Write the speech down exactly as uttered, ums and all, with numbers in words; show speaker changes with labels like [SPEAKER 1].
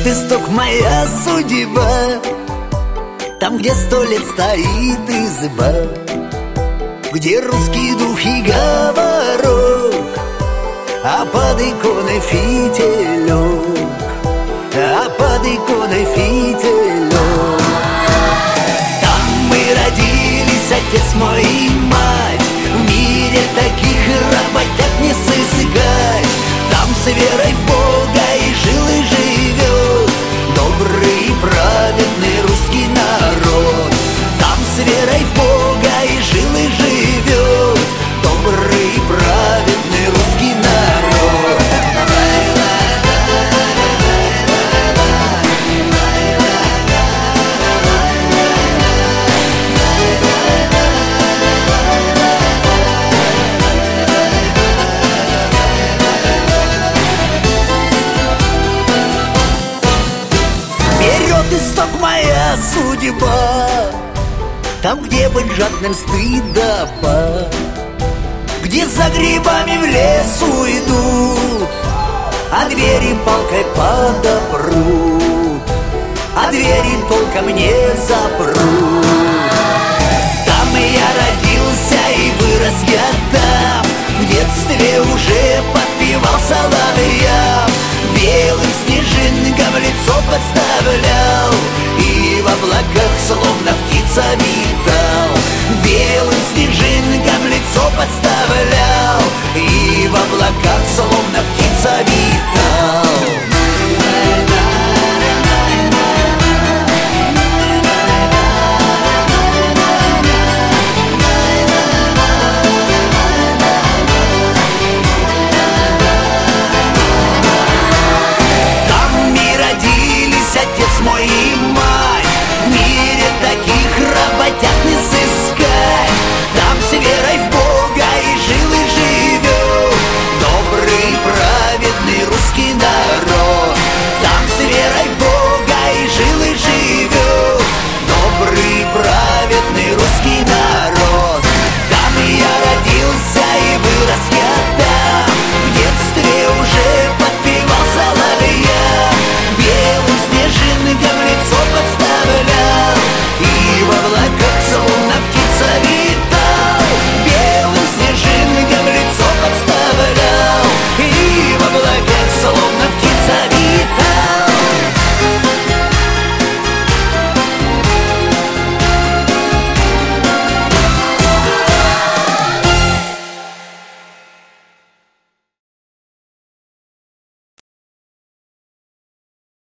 [SPEAKER 1] Берет исток моя судьба, там, где сто лет стоит изба, где русский дух и говорок, а под иконой фитилек, а под иконой фитилек. Там мы родились, отец мой и мать, в мире таких работяг не сыскать. Там с верой в Бога и жил и живет добрый и праведный русский народ. Там с верой в Бога и жил и живет добрый и праведный русский народ. Берет исток моя судьба, там, где быть жадным стыдоба, где за грибами в лес уйдут, а двери палкой подопрут, а двери толком не запрут. Там я родился и вырос я там, в детстве уже подпевал соловьям, белым снежинкам лицо подставлял.